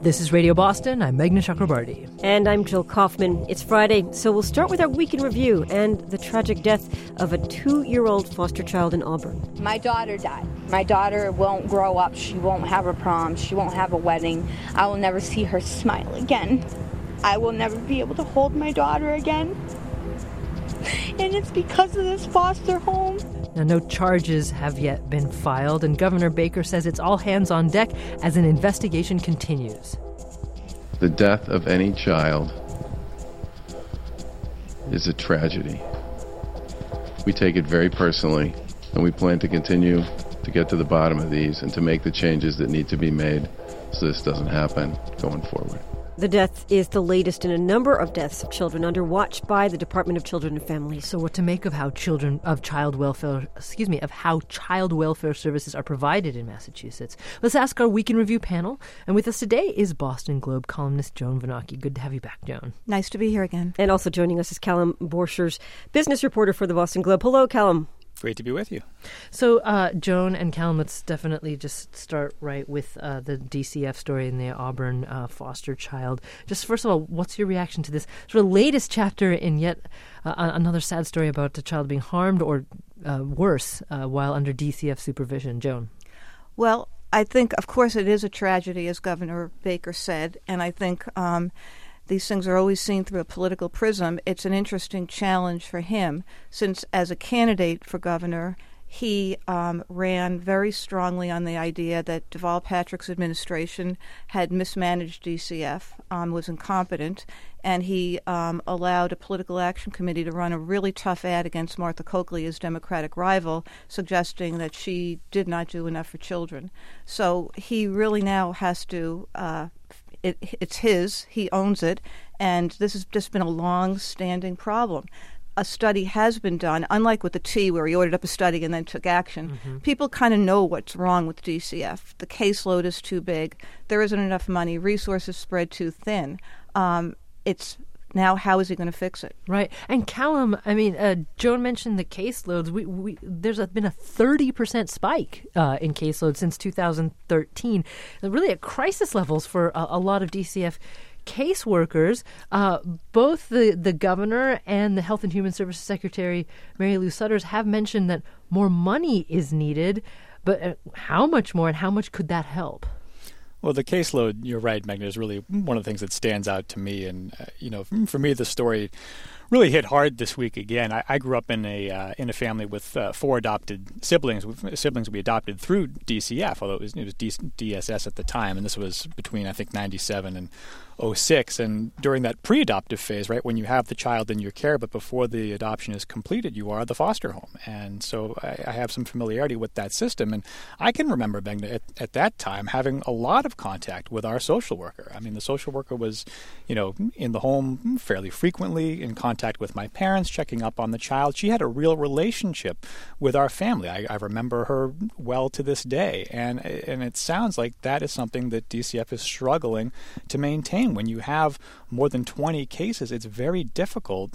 This is Radio Boston. I'm Meghna Chakrabarti. And I'm Jill Kaufman. It's Friday, so we'll start with our week in review and the tragic death of a 2-year-old foster child in Auburn. My daughter died. My daughter won't grow up. She won't have a prom. She won't have a wedding. I will never see her smile again. I will never be able to hold my daughter again. And it's because of this foster home. Now, no charges have yet been filed, and Governor Baker says it's all hands on deck as an investigation continues. The death of any child is a tragedy. We take it very personally, and we plan to continue to get to the bottom of these and to make the changes that need to be made so this doesn't happen going forward. The death is the latest in a number of deaths of children under watch by the Department of Children and Families. So what to make of how child welfare services are provided in Massachusetts? Let's ask our Week in Review panel. And with us today is Boston Globe columnist Joan Venocchi. Good to have you back, Joan. Nice to be here again. And also joining us is Callum Borchers, business reporter for the Boston Globe. Hello, Callum. Great to be with you. So, Joan and Callum, let's definitely just start right with the DCF story in the Auburn foster child. Just first of all, what's your reaction to this sort of latest chapter in yet another sad story about a child being harmed or worse while under DCF supervision? Joan? Well, I think, of course, it is a tragedy, as Governor Baker said, and I think these things are always seen through a political prism. It's an interesting challenge for him, since as a candidate for governor, he ran very strongly on the idea that Deval Patrick's administration had mismanaged DCF, was incompetent, and he allowed a political action committee to run a really tough ad against Martha Coakley, his Democratic rival, suggesting that she did not do enough for children. So he really now has to... It's his, he owns it, and this has just been a long-standing problem. A study has been done, unlike with the T, where he ordered up a study and then took action. Mm-hmm. People kind of know what's wrong with DCF. The caseload is too big. There isn't enough money. Resources spread too thin. It's now, how is he going to fix it? Right. And Callum, I mean, Joan mentioned the caseloads. There's been a 30% spike in caseloads since 2013. Really at crisis levels for a lot of DCF caseworkers. Both the governor and the Health and Human Services Secretary, Mary Lou Sudders, have mentioned that more money is needed. But how much more and how much could that help? Well, the caseload, you're right, Meghna, is really one of the things that stands out to me. And, for me, the story really hit hard this week again. I grew up in a family with 4 adopted siblings we adopted through DCF, although it was DSS at the time. And this was between, I think, 97 and 06. And during that pre-adoptive phase, right, when you have the child in your care, but before the adoption is completed, you are the foster home. And so I have some familiarity with that system. And I can remember, Meghna, at that time, having a lot of contact with our social worker. I mean, the social worker was, in the home fairly frequently, in contact with my parents, checking up on the child. She had a real relationship with our family. I remember her well to this day. And it sounds like that is something that DCF is struggling to maintain. When you have more than 20 cases, it's very difficult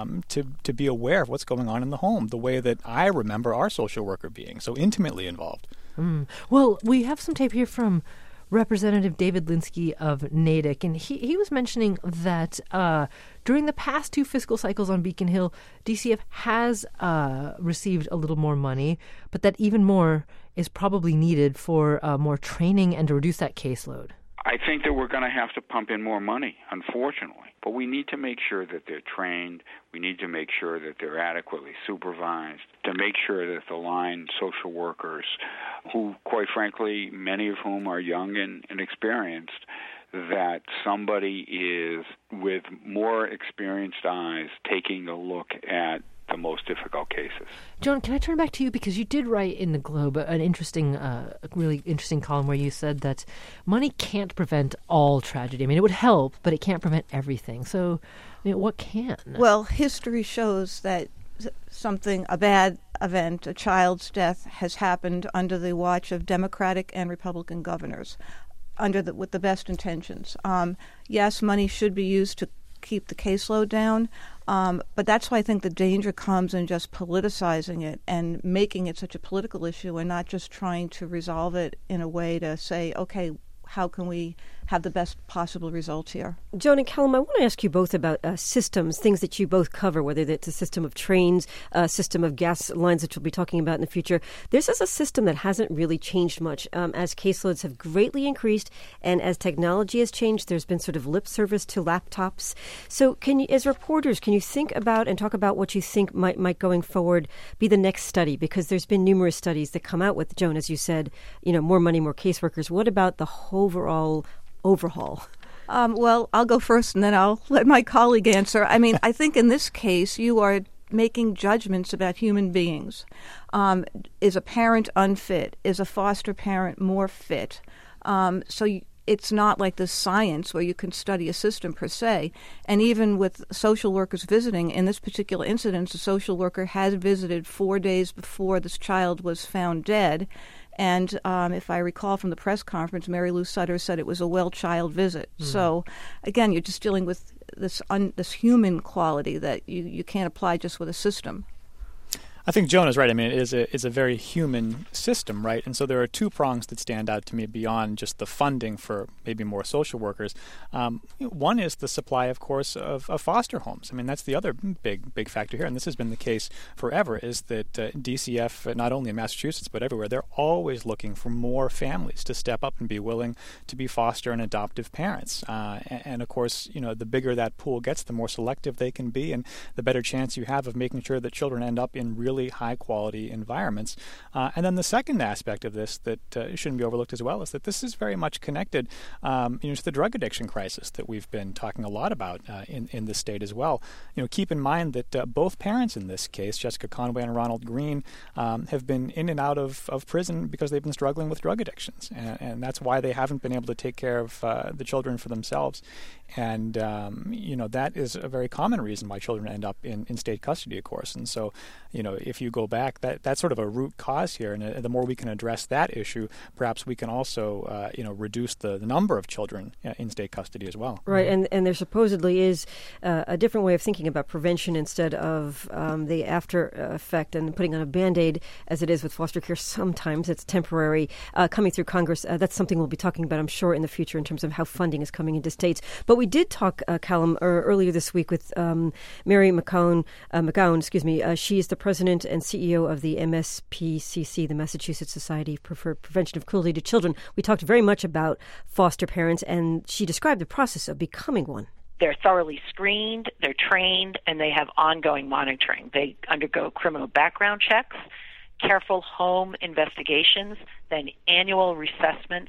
to be aware of what's going on in the home, the way that I remember our social worker being so intimately involved. Well, we have some tape here from Representative David Linsky of Natick, and he was mentioning that during the past 2 fiscal cycles on Beacon Hill, DCF has received a little more money, but that even more is probably needed for more training and to reduce that caseload. I think that we're going to have to pump in more money, unfortunately. But we need to make sure that they're trained. We need to make sure that they're adequately supervised, to make sure that the line social workers, who, quite frankly, many of whom are young and inexperienced, that somebody is with more experienced eyes taking a look at the most difficult cases. Joan, can I turn back to you, because you did write in the Globe an interesting, really interesting column where you said that money can't prevent all tragedy. I mean, it would help, but it can't prevent everything. So, what can? Well, history shows that a bad event, a child's death, has happened under the watch of Democratic and Republican governors, with the best intentions. Yes, money should be used to keep the caseload down, but that's why I think the danger comes in just politicizing it and making it such a political issue and not just trying to resolve it in a way to say, okay, how can we have the best possible results here. Joan and Callum, I want to ask you both about systems, things that you both cover, whether it's a system of trains, a system of gas lines, which we'll be talking about in the future. This is a system that hasn't really changed much as caseloads have greatly increased, and as technology has changed, there's been sort of lip service to laptops. So can you, as reporters, can you think about and talk about what you think might going forward be the next study? Because there's been numerous studies that come out with, Joan, as you said, more money, more caseworkers. What about the overall overhaul? Well, I'll go first and then I'll let my colleague answer. I mean, I think in this case you are making judgments about human beings. Is a parent unfit? Is a foster parent more fit? It's not like this science where you can study a system per se. And even with social workers visiting, in this particular incident, the social worker had visited 4 days before this child was found dead. And if I recall from the press conference, Mary Lou Sutter said it was a well-child visit. So, again, you're just dealing with this human quality that you can't apply just with a system. I think Joan is right. I mean, it is a very human system, right? And so there are two prongs that stand out to me beyond just the funding for maybe more social workers. One is the supply, of course, of foster homes. I mean, that's the other big factor here, and this has been the case forever, is that DCF, not only in Massachusetts but everywhere, they're always looking for more families to step up and be willing to be foster and adoptive parents. And of course, the bigger that pool gets, the more selective they can be, and the better chance you have of making sure that children end up in really high-quality environments. And then the second aspect of this that shouldn't be overlooked as well is that this is very much connected to the drug addiction crisis that we've been talking a lot about in this state as well. Keep in mind that both parents in this case, Jessica Conway and Ronald Green, have been in and out of prison because they've been struggling with drug addictions. And that's why they haven't been able to take care of the children for themselves. And, that is a very common reason why children end up in state custody, of course. And so, if you go back, that's sort of a root cause here. And the more we can address that issue, perhaps we can also, reduce the number of children in state custody as well. Right. And there supposedly is a different way of thinking about prevention instead of the after effect and putting on a Band-Aid, as it is with foster care. Sometimes it's temporary. Coming through Congress, that's something we'll be talking about, I'm sure, in the future in terms of how funding is coming into states. But we did talk, Callum, earlier this week with Mary McGowan. She is the president and CEO of the MSPCC, the Massachusetts Society for Prevention of Cruelty to Children. We talked very much about foster parents, and she described the process of becoming one. They're thoroughly screened, they're trained, and they have ongoing monitoring. They undergo criminal background checks, careful home investigations, then annual reassessments,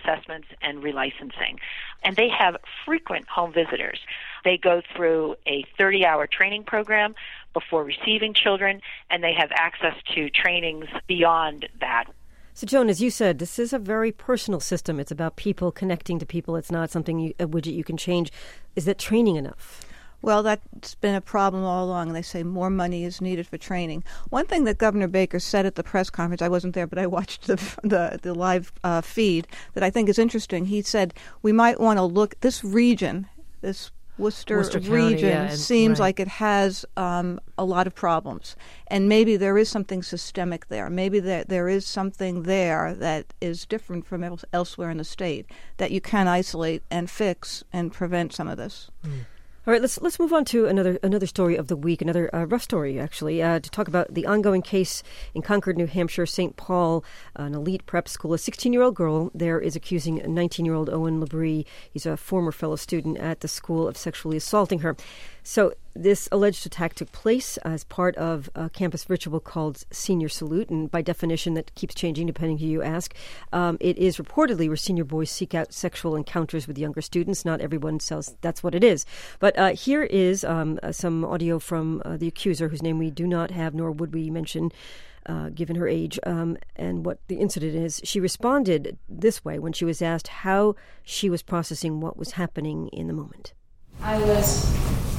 and relicensing. And they have frequent home visitors. They go through a 30-hour training program before receiving children, and they have access to trainings beyond that. So, Joan, as you said, this is a very personal system. It's about people connecting to people. It's not something, a widget you can change. Is that training enough? Well, that's been a problem all along, and they say more money is needed for training. One thing that Governor Baker said at the press conference, I wasn't there, but I watched the live feed, that I think is interesting. He said we might want to look, this region, this Worcester region County, seems like it has a lot of problems. And maybe there is something systemic there. Maybe there is something there that is different from elsewhere in the state that you can isolate and fix and prevent some of this. All right, let's move on to another story of the week, another rough story, actually, to talk about the ongoing case in Concord, New Hampshire, St. Paul, an elite prep school. A 16-year-old girl there is accusing 19-year-old Owen Labrie, he's a former fellow student at the school, of sexually assaulting her. So this alleged attack took place as part of a campus ritual called Senior Salute, and by definition that keeps changing depending who you ask. It is reportedly where senior boys seek out sexual encounters with younger students. Not everyone says that's what it is. But here is some audio from the accuser, whose name we do not have, nor would we mention, given her age, and what the incident is. She responded this way when she was asked how she was processing what was happening in the moment. I was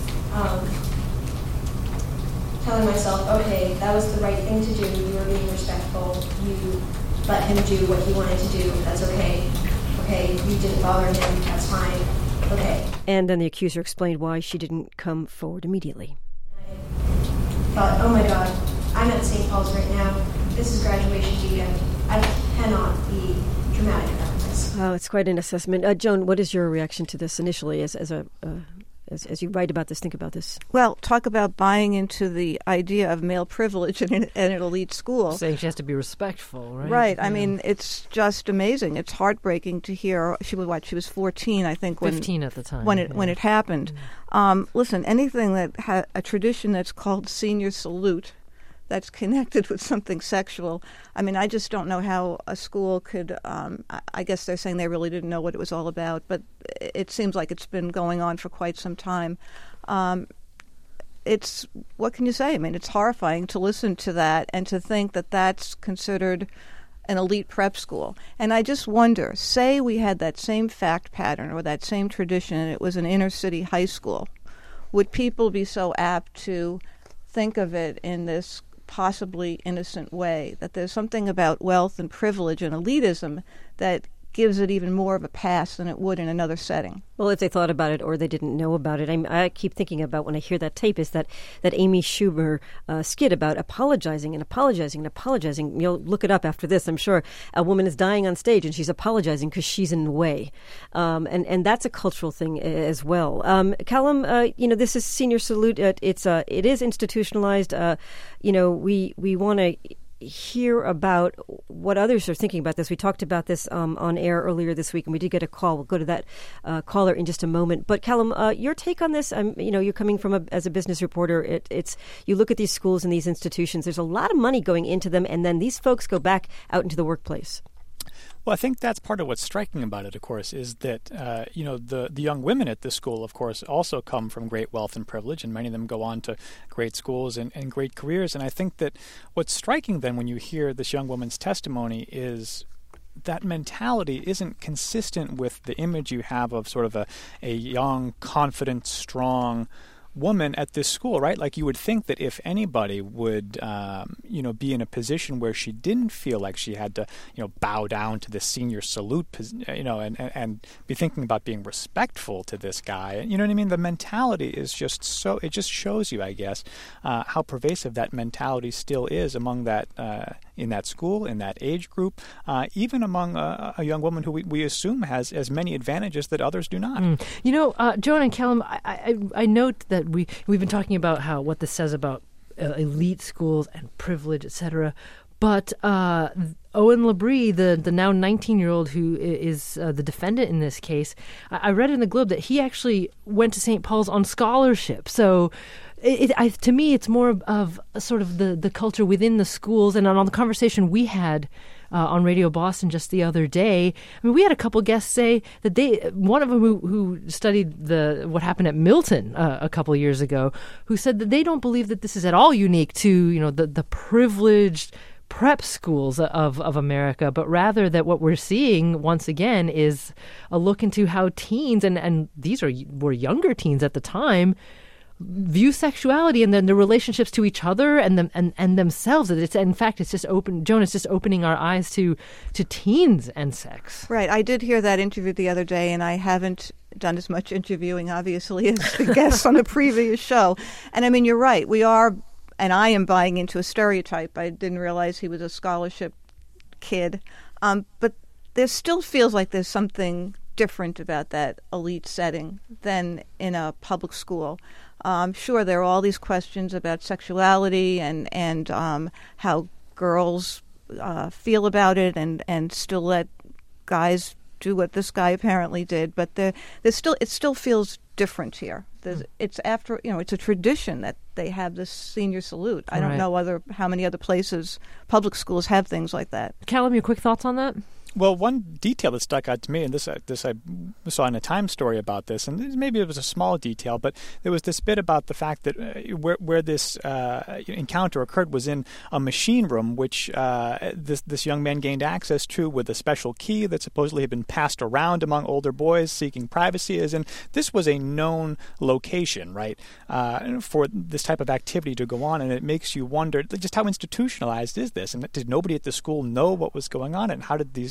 telling myself, okay, that was the right thing to do. You were being respectful. You let him do what he wanted to do. That's okay. Okay, you didn't bother him. That's fine. Okay. And then the accuser explained why she didn't come forward immediately. I thought, oh my God, I'm at St. Paul's right now. This is graduation weekend. I cannot be dramatic about this. Oh, it's quite an assessment. Joan, what is your reaction to this initially as you write about this, think about this? Well, talk about buying into the idea of male privilege in an elite school. Saying she has to be respectful, right? Right. Yeah. I mean, it's just amazing. It's heartbreaking to hear. She was 14, I think. 15 at the time. When it happened. Listen, anything that a tradition that's called senior salute, that's connected with something sexual. I mean, I just don't know how a school could, I guess they're saying they really didn't know what it was all about, but it seems like it's been going on for quite some time. What can you say? I mean, it's horrifying to listen to that and to think that that's considered an elite prep school. And I just wonder, say we had that same fact pattern or that same tradition and it was an inner city high school, would people be so apt to think of it in this possibly innocent way, that there's something about wealth and privilege and elitism that gives it even more of a pass than it would in another setting? Well, if they thought about it or they didn't know about it. I keep thinking about when I hear that tape is that Amy Schumer skit about apologizing and apologizing and apologizing. You'll look it up after this, I'm sure. A woman is dying on stage and she's apologizing because she's in the way. And that's a cultural thing as well. Callum, this is Senior Salute. It is institutionalized. We want to hear about what others are thinking about this. We talked about this on air earlier this week, and we did get a call. We'll go to that caller in just a moment. But Callum, your take on this? You're coming from as a business reporter. It's you look at these schools and these institutions. There's a lot of money going into them, and then these folks go back out into the workplace. Well, I think that's part of what's striking about it, of course, is that, the young women at this school, of course, also come from great wealth and privilege, and many of them go on to great schools and great careers. And I think that what's striking then when you hear this young woman's testimony is that mentality isn't consistent with the image you have of sort of a young, confident, strong woman at this school, right? Like you would think that if anybody would, be in a position where she didn't feel like she had to, bow down to the senior salute, and be thinking about being respectful to this guy. You know what I mean? The mentality is just so, it just shows you, I guess, how pervasive that mentality still is among that, in that school, in that age group, even among a young woman who we assume has as many advantages that others do not. Joan and Callum, I note that we've been talking about what this says about elite schools and privilege, etc. But Owen Labrie, the now 19-year-old who is the defendant in this case, I read in the Globe that he actually went to St. Paul's on scholarship. So to me, it's more of sort of the culture within the schools. And on the conversation we had on Radio Boston just the other day, I mean, we had a couple guests say that one of them who studied what happened at Milton a couple of years ago, who said that they don't believe that this is at all unique to the privileged prep schools of America, but rather that what we're seeing once again is a look into how teens, and these were younger teens at the time, view sexuality and then the relationships to each other and themselves. It's just Joan, it's just opening our eyes to teens and sex. Right. I did hear that interview the other day, and I haven't done as much interviewing, obviously, as the guests on the previous show. And I mean, you're right. We are, and I am buying into a stereotype. I didn't realize he was a scholarship kid. But there still feels like there's something different about that elite setting than in a public school. Sure, there are all these questions about sexuality and how girls feel about it, and still let guys do what this guy apparently did. But it still feels different here. It's it's a tradition that they have this senior salute. I don't know how many other places public schools have things like that. Callum, your quick thoughts on that? Well, one detail that stuck out to me, and this I saw in a Times story about this, and maybe it was a small detail, but there was this bit about the fact that where this encounter occurred was in a machine room, which this young man gained access to with a special key that supposedly had been passed around among older boys seeking privacy. And this was a known location, right, for this type of activity to go on, and it makes you wonder just how institutionalized is this, and did nobody at the school know what was going on, and how did these guys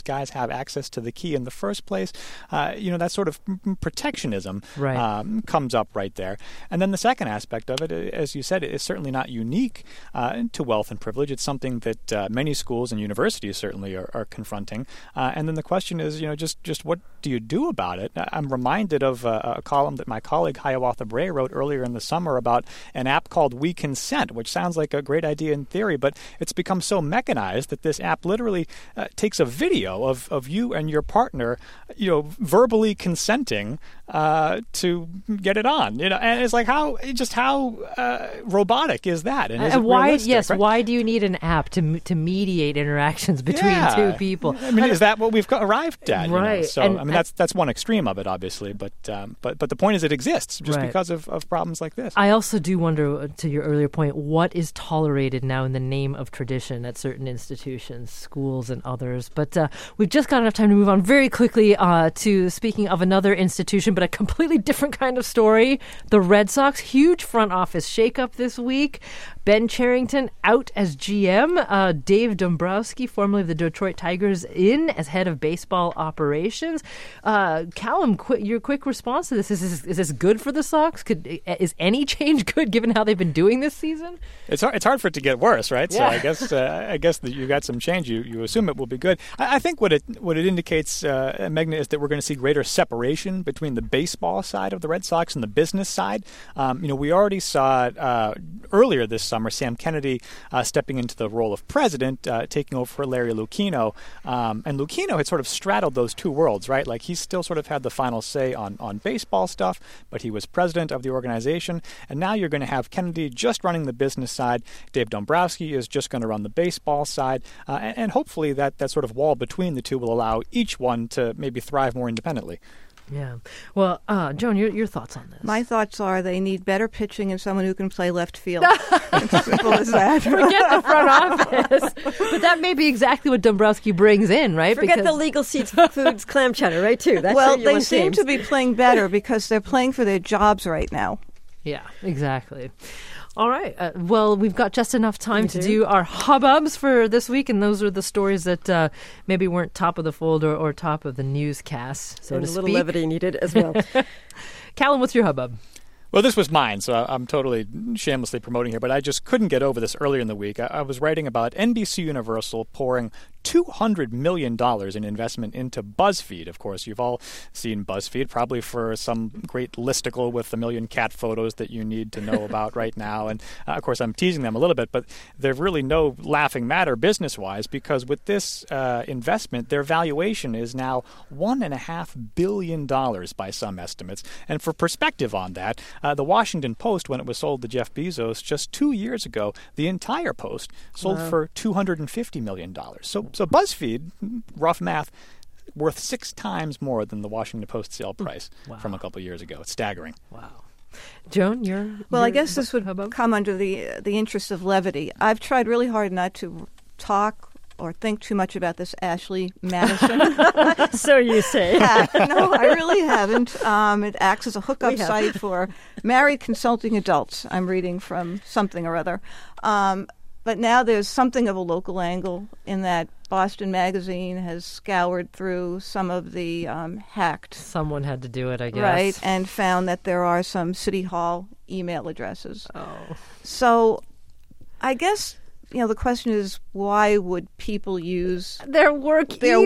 guys have access to the key in the first place. That sort of protectionism comes up right there. And then the second aspect of it, as you said, is certainly not unique to wealth and privilege. It's something that many schools and universities certainly are confronting. And then the question is, just what do you do about it? I'm reminded of a column that my colleague Hiawatha Bray wrote earlier in the summer about an app called We Consent, which sounds like a great idea in theory, but it's become so mechanized that this app literally takes a video of you and your partner, verbally consenting to get it on. And it's like how robotic is that? And why? Realistic, Yes, right? why do you need an app to mediate interactions between two people? I mean, is that what we've arrived at? Right. So that's one extreme of it, obviously. But the point is, it exists just because of problems like this. I also do wonder, to your earlier point, what is tolerated now in the name of tradition at certain institutions, schools and others. But we've just got enough time to move on very quickly to speaking of another institution, but a completely different kind of story. The Red Sox, huge front office shakeup this week. Ben Cherington out as GM. Dave Dombrowski, formerly of the Detroit Tigers, in as head of baseball operations. Callum, your quick response to this. Is this good for the Sox? Is any change good given how they've been doing this season? It's hard for it to get worse, right? Yeah. So I guess that you got some change. You assume it will be good. I think what it indicates, Meghna, is that we're going to see greater separation between the baseball side of the Red Sox and the business side. We already saw earlier this summer Sam Kennedy stepping into the role of president, taking over for Larry Lucchino. And Lucchino had sort of straddled those two worlds, right? Like he still sort of had the final say on baseball stuff, but he was president of the organization. And now you're going to have Kennedy just running the business side. Dave Dombrowski is just going to run the baseball side. And hopefully that sort of wall between the two will allow each one to maybe thrive more independently. Yeah. Well, Joan, your thoughts on this? My thoughts are they need better pitching and someone who can play left field. It's simple as that. Forget the front office. But that may be exactly what Dombrowski brings in, right? Forget the legal foods clam chowder, right, too? That's well, they seem to be playing better because they're playing for their jobs right now. Yeah, exactly. All right. Well, we've got just enough time to do our hubbubs for this week, and those are the stories that maybe weren't top of the fold or top of the newscast, so and to a speak. little levity needed as well. Callum, what's your hubbub? Well, this was mine, so I'm totally shamelessly promoting here, but I just couldn't get over this earlier in the week. I was writing about NBC Universal pouring $200 million in investment into BuzzFeed. Of course, you've all seen BuzzFeed, probably for some great listicle with a million cat photos that you need to know about right now. And, of course, I'm teasing them a little bit, but they're really no laughing matter business-wise because with this investment, their valuation is now $1.5 billion by some estimates. And for perspective on that, the Washington Post, when it was sold to Jeff Bezos just 2 years ago, the entire Post sold for $250 million. So BuzzFeed, rough math, worth 6 times more than the Washington Post sale price from a couple of years ago. It's staggering. Wow. Joan, I guess this would come under the interest of levity. I've tried really hard not to talk or think too much about this Ashley Madison. So you say. No, I really haven't. It acts as a hookup site for married consulting adults. I'm reading from something or other. But now there's something of a local angle in that Boston Magazine has scoured through some of the hacked. Someone had to do it, I guess. Right, and found that there are some City Hall email addresses. Oh. So I guess, the question is, why would people use their work email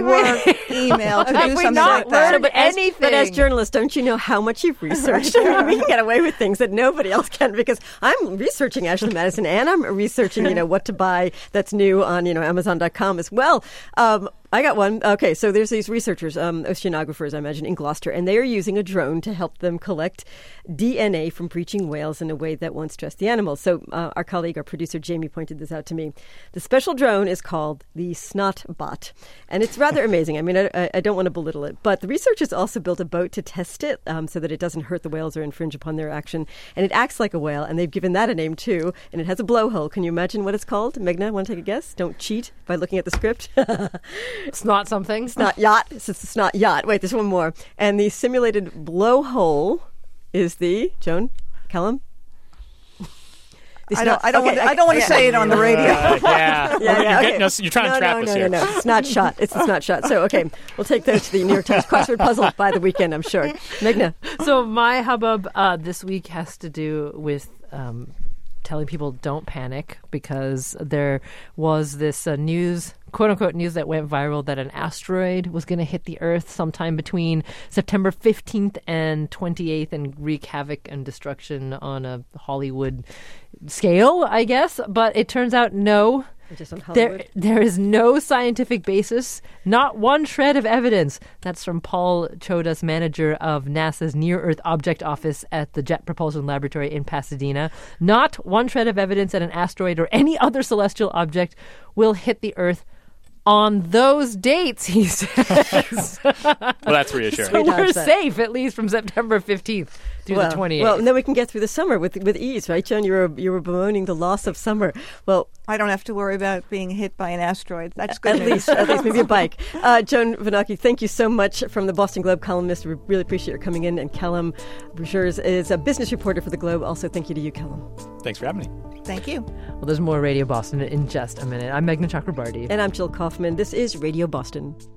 to do something like that? But as journalists, don't you know how much you've researched? I mean, we can get away with things that nobody else can because I'm researching Ashley Madison and I'm researching, what to buy that's new on, Amazon.com as well. I got one. Okay, so there's these researchers, oceanographers, I imagine, in Gloucester, and they are using a drone to help them collect DNA from breaching whales in a way that won't stress the animals. So our colleague, our producer, Jamie, pointed this out to me. The special drone is called the Snotbot, and it's rather amazing. I mean, I don't want to belittle it, but the researchers also built a boat to test it so that it doesn't hurt the whales or infringe upon their action, and it acts like a whale, and they've given that a name, too, and it has a blowhole. Can you imagine what it's called? Meghna, want to take a guess? Don't cheat by looking at the script. It's not something. It's not yacht. It's a snot yacht. Wait, there's one more. And the simulated blowhole is the, Joan, Callum? I don't want to say it on the radio. You're trying to trap us here. No. It's not shot. It's not shot. So, okay, we'll take those to the New York Times crossword puzzle by the weekend, I'm sure. Meghna. So my hubbub this week has to do with telling people don't panic, because there was this news, quote-unquote news, that went viral that an asteroid was going to hit the Earth sometime between September 15th and 28th and wreak havoc and destruction on a Hollywood scale, I guess. But it turns out no. There is no scientific basis, not one shred of evidence. That's from Paul Chodas, manager of NASA's Near-Earth Object Office at the Jet Propulsion Laboratory in Pasadena. Not one shred of evidence that an asteroid or any other celestial object will hit the Earth on those dates, he says. Well, that's reassuring. So we're safe, at least from September 15th through the 28th. Well, and then we can get through the summer with ease, right, Joan? You were bemoaning the loss of summer. Well, I don't have to worry about being hit by an asteroid. That's good. At least maybe a bike. Joan Venaki, thank you so much, from the Boston Globe columnist. We really appreciate your coming in. And Callum Bouchers is a business reporter for the Globe. Also, thank you to you, Callum. Thanks for having me. Thank you. Well, there's more Radio Boston in just a minute. I'm Meghna Chakrabarti. And I'm Jill Kaufman. This is Radio Boston.